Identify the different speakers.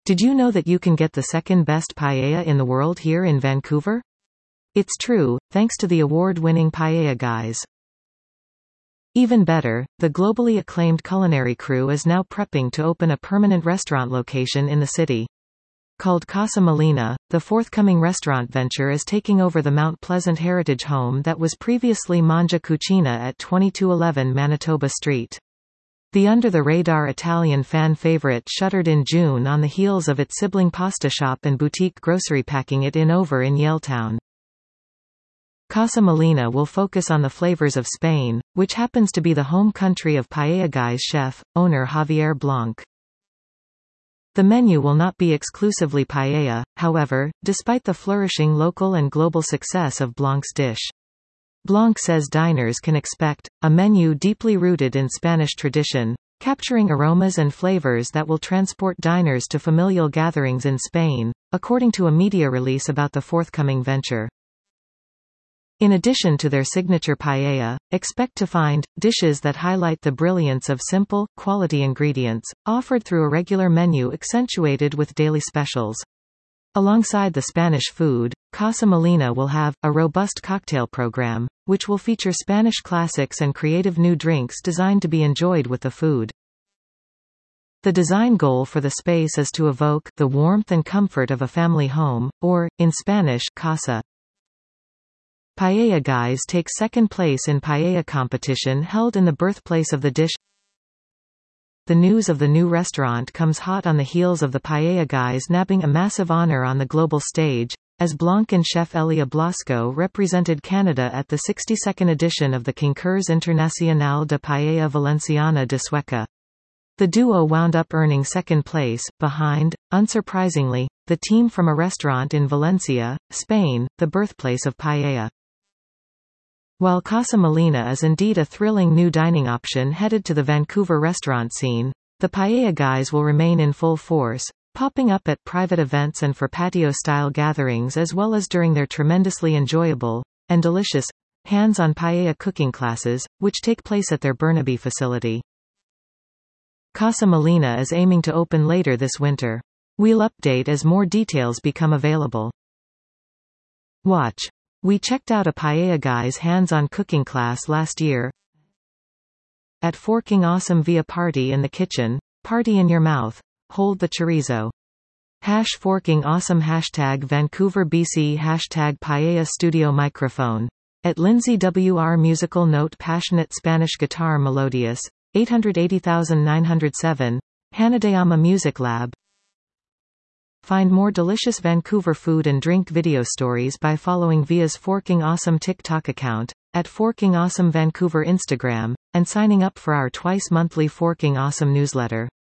Speaker 1: Did you know that you can get the second best paella in the world here in Vancouver? It's true, thanks to the award-winning Paella Guys. Even better, the globally acclaimed culinary crew is now prepping to open a permanent restaurant location in the city. Called Casa Molina, the forthcoming restaurant venture is taking over the Mount Pleasant heritage home that was previously Mangia Cucina at 2211 Manitoba Street. The under-the-radar Italian fan favorite shuttered in June on the heels of its sibling pasta shop and boutique grocery packing it in over in Yaletown. Casa Molina will focus on the flavors of Spain, which happens to be the home country of Paella Guys chef, owner Javier Blanc. The menu will not be exclusively paella, however, despite the flourishing local and global success of Blanc's dish. Blanc says diners can expect a menu deeply rooted in Spanish tradition, capturing aromas and flavors that will transport diners to familial gatherings in Spain, according to a media release about the forthcoming venture. In addition to their signature paella, expect to find dishes that highlight the brilliance of simple, quality ingredients, offered through a regular menu accentuated with daily specials. Alongside the Spanish food, Casa Molina will have a robust cocktail program, which will feature Spanish classics and creative new drinks designed to be enjoyed with the food. The design goal for the space is to evoke the warmth and comfort of a family home, or, in Spanish, casa. Paella Guys takes second place in paella competition held in the birthplace of the dish. The news of the new restaurant comes hot on the heels of the Paella Guys nabbing a massive honor on the global stage, as Blanc and chef Elia Blasco represented Canada at the 62nd edition of the Concurs Internacional de Paella Valenciana de Sueca. The duo wound up earning second place, behind, unsurprisingly, the team from a restaurant in Valencia, Spain, the birthplace of paella. While Casa Molina is indeed a thrilling new dining option headed to the Vancouver restaurant scene, the Paella Guys will remain in full force, popping up at private events and for patio-style gatherings as well as during their tremendously enjoyable, and delicious, hands-on paella cooking classes, which take place at their Burnaby facility. Casa Molina is aiming to open later this winter. We'll update as more details become available. Watch. We checked out a Paella Guys hands-on cooking class last year at Forking Awesome via Party in the Kitchen, Party in Your Mouth, Hold the Chorizo. #Forking Awesome #Vancouver BC #Paella Studio Microphone. At Lindsay WR Musical Note Passionate Spanish Guitar Melodious, 880907, Hanadayama Music Lab. Find more delicious Vancouver food and drink video stories by following Via's Forking Awesome TikTok account, at Forking Awesome Vancouver Instagram, and signing up for our twice-monthly Forking Awesome newsletter.